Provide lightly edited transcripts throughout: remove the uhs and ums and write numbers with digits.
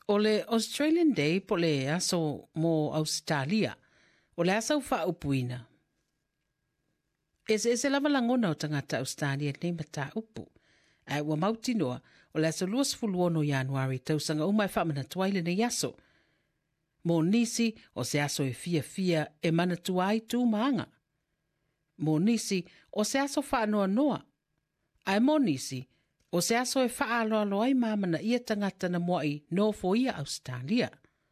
O le Australian Day po le aso mo Australia, o le asa ufa upuina. Se lava langona o tangata Australia nei mata upu. Ai ua mauti noa, o le asa luas fuluono Januari tausanga umai whamana tuaile nei aso. Mo nisi o se aso e fia e mana tuai tu maanga. Mo nisi o se aso whaanoa noa. Ai mo nisi o se aso e whaaloalo ai mamana ia tangata na moai no fo ia Australia.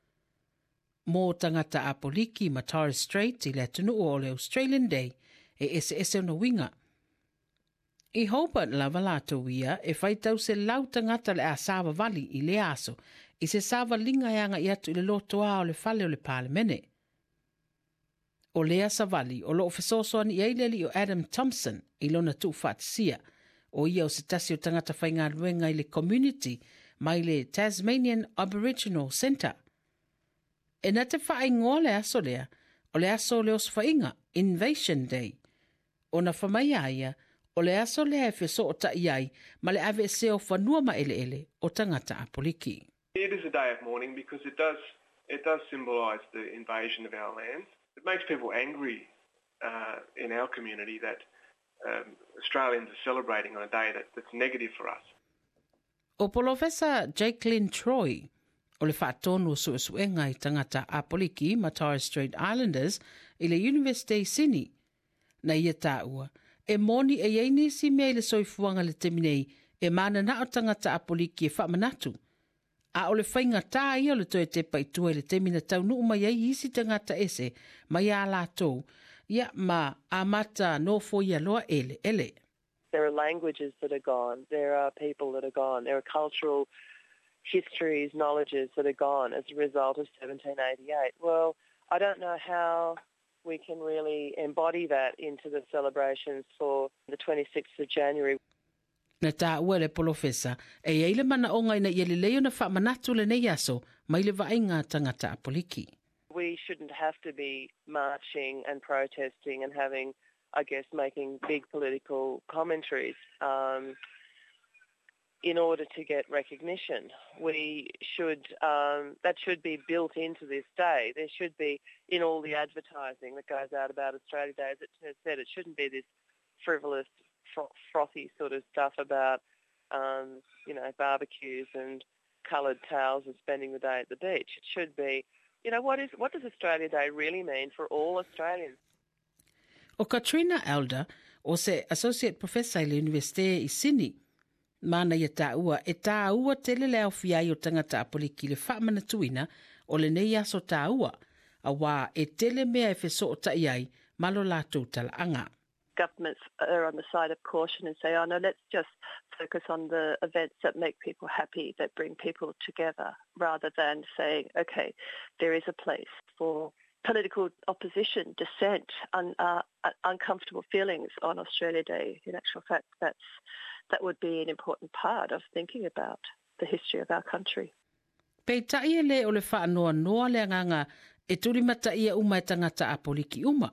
Mo tangata Apoliki ma Torres Strait i le tunu o le Australian Day e ese na winga. I Hobart lava lato ia e whaitau se lau tangata le a Sava Valley i le aso i se Sava linga yanga i atu i le lotoa o le fale o le palemene. O lea Savali o loo fesosoani i eileli o Adam Thompson i lona tu whaatisia o ia o se tasi o tangata whainga luenga i le community mai le Tasmanian Aboriginal Centre. E na te whae ngoa le aso lea o le aso le os whainga Invasion Day. O na whamai aia o le aso lea e feso o ta iai ma le ave se o whanua ma ele o tangata Apoliki. It is a day of mourning because it does symbolise the invasion of our lands. It makes people angry in our community that Australians are celebrating on a day that's negative for us. O Professor Jacqueline Troy, o le whaatonu suenga i tangata Apoliki ma Torres Strait Islanders i le University Sydney. Na ia tāua, e moni e yeini si mea le soifuanga le teminei e mana na o tangata Apoliki e whamanatu. A o le whainga tā ia le toe te paitua le temina taunu umai ei isi tangata ese mai a lātou ia ma amata no fo ia loa ele. There are languages that are gone. There are people that are gone. There are cultural histories, knowledges that are gone as a result of 1788. Well, I don't know how we can really embody that into the celebrations for the 26th of January. Na tā ua le Profesa, e eile mana o ngai na ia le leo na whamanatu le nei aso, mai le vainga tangata Apoliki. We shouldn't have to be marching and protesting and having, I guess, making big political commentaries in order to get recognition. We should, that should be built into this day. There should be, in all the advertising that goes out about Australia Day, as it has said, it shouldn't be this frivolous, frothy sort of stuff about, barbecues and coloured towels and spending the day at the beach. It should be, what does Australia Day really mean for all Australians? O Katrina Elder, o se Associate Professor i le Universite i Sydney, mana ia tāua e tāua tele leo fiai o tangata Apoliki le whaamanatuina o le nei aso tāua, a wā e tele mea e wheso o taiai malo lātou talaanga. Governments are on the side of caution and say, oh no, let's just focus on the events that make people happy, that bring people together, rather than saying, okay, there is a place for political opposition, dissent, uncomfortable feelings on Australia Day. In actual fact, that would be an important part of thinking about the history of our country. Pei taia le o le whaanoa noa le nganga e turi mata ia uma e tangata Apoliki uma.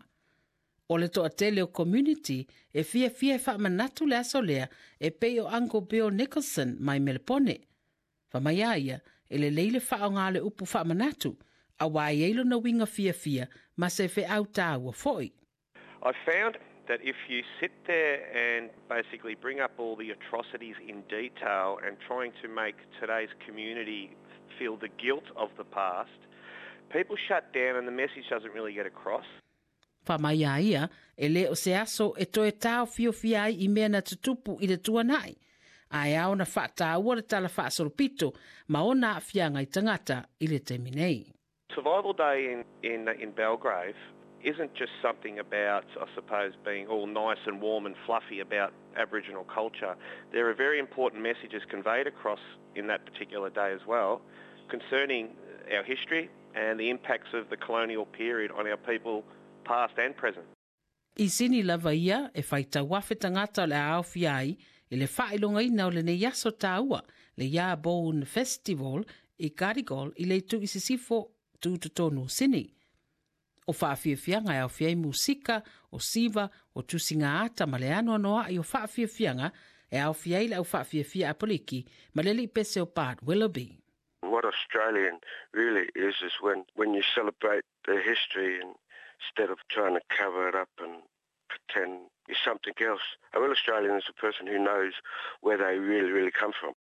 O le toa tele o community e fia e whaamanatu le aso lea e pei o Uncle Bill Nicholson mai Melepone. Whamai aia e le leile whaonga le upu whaamanatu a wai eilo na winga fia ma se whe au tāua foi. I found that if you sit there and basically bring up all the atrocities in detail and trying to make today's community feel the guilt of the past, people shut down and the message doesn't really get across. Whamai ia, e le o se aso e toe tāo fia ai I mea na tutupu I le tuanai. Ai au na whata ua le tala whaasoropito, ma o na fianga I tangata I le teminei. Survival Day in Belgrave isn't just something about, I suppose, being all nice and warm and fluffy about Aboriginal culture. There are very important messages conveyed across in that particular day as well concerning our history and the impacts of the colonial period on our people past and present. I sini lava ia e whaita wafe tangata o le au fiai I le whailonga ina o le ne yaso tāua le Ia Bone Festival I Carigol I le tu I sisifo tu tonu sini. O whaafiafianga au fiai musika, o siva, o tusinga ata ma le ano anoa I o whaafiafianga e au fiai le au whaafiafia Apoliki ma le li pese o Port Willoughby. What Australian really is when you celebrate their history and instead of trying to cover it up and pretend you're something else. A real Australian is a person who knows where they really, really come from.